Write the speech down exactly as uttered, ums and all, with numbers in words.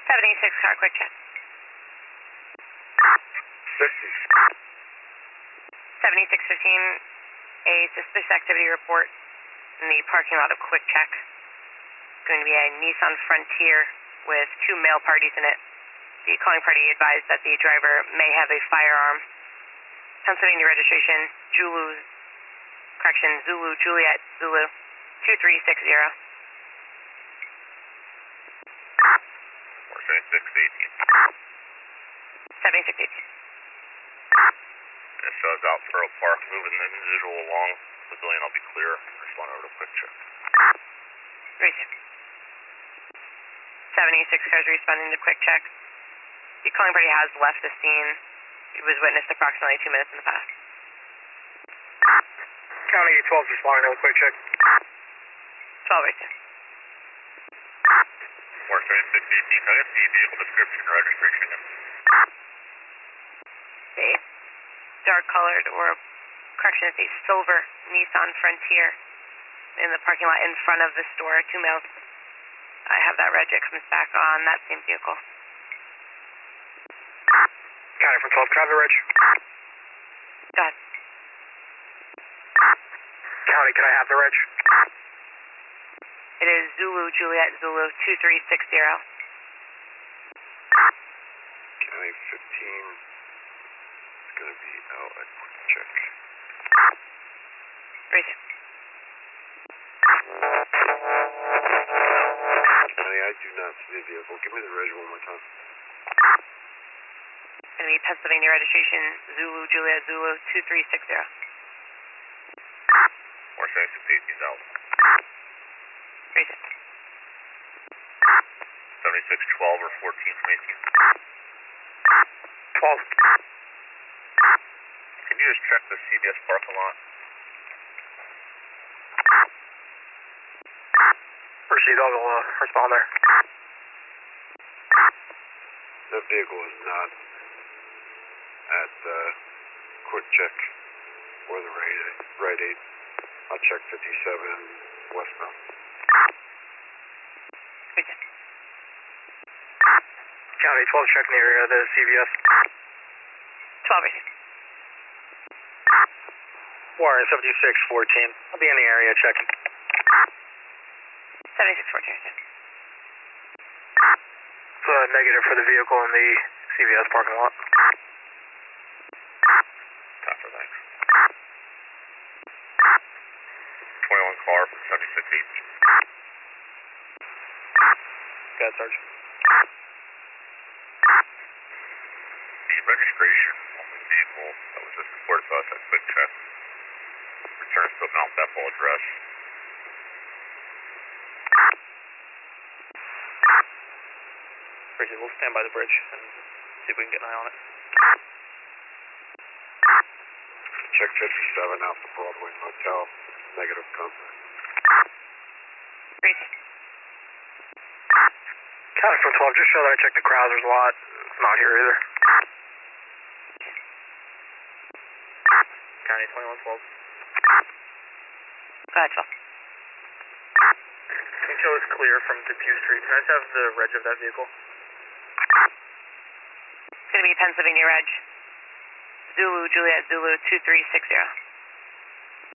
seventy-six car, quick check. fifty. seventy-six fifteen, a suspicious activity report in the parking lot of Quick Check. It's going to be a Nissan Frontier with two male parties in it. The calling party advised that the driver may have a firearm. Pennsylvania registration, Zulu, correction, Zulu, Juliet, Zulu, two three six zero. four seventy-six eighteen. seventy-six eighteen. It shows out Furrow Park, moving the individual along. Pavilion, I'll be clear. Respond over to Quick Check. Receive. seventy-six cars responding to Quick Check. The calling party has left the scene. It was witnessed approximately two minutes in the past. County twelve responding to Quick Check. twelve receive. four seventy-six eighteen, can I get the vehicle description and registration? A dark colored, or correction, it's a silver Nissan Frontier in the parking lot in front of the store. Two males. I have that reg. It comes back on that same vehicle. County from twelve, can I have the reg? Go ahead. County, can I have the reg? It is Zulu, Juliet, Zulu, two three six zero. County fifteen is going to be out at Quick Check. Receive. County, I do not see the vehicle. Give me the reg one more time. It's going to be Pennsylvania registration, Zulu, Juliet, Zulu, two three six zero. four seventy-six eighteen is out. Receive. seventy-six twelve or fourteen from eighteen. twelve. Can you just check the C V S parking lot? Proceed, I'll uh, respond there. That vehicle is not at the Quick Check or the Rite Aid. I'll check fifty-seven westbound. Receive. County twelve, checking the area of the C V S. twelve receive. Warren seventy-six fourteen. I'll be in the area checking. seventy-six fourteen receive. It's a negative for the vehicle in the C V S parking lot. Copy, thanks. twenty-one car from seventy-six eighteen. Go ahead, Sergeant. The registration on the vehicle that was just reported to us at Quick Check returns to a Mount Bethel address. Bridget, we'll stand by the bridge and see if we can get an eye on it. Check fifty-seven out the Broadway Motel. Negative contact. Receive. County from twelve, just show that I checked the Krauser's lot. It's not here either. County twenty-one twelve. Go ahead, twelve. Can you show us clear from Depew Street? Can I just have the reg of that vehicle? It's going to be Pennsylvania reg, Zulu, Juliet, Zulu, two three six zero.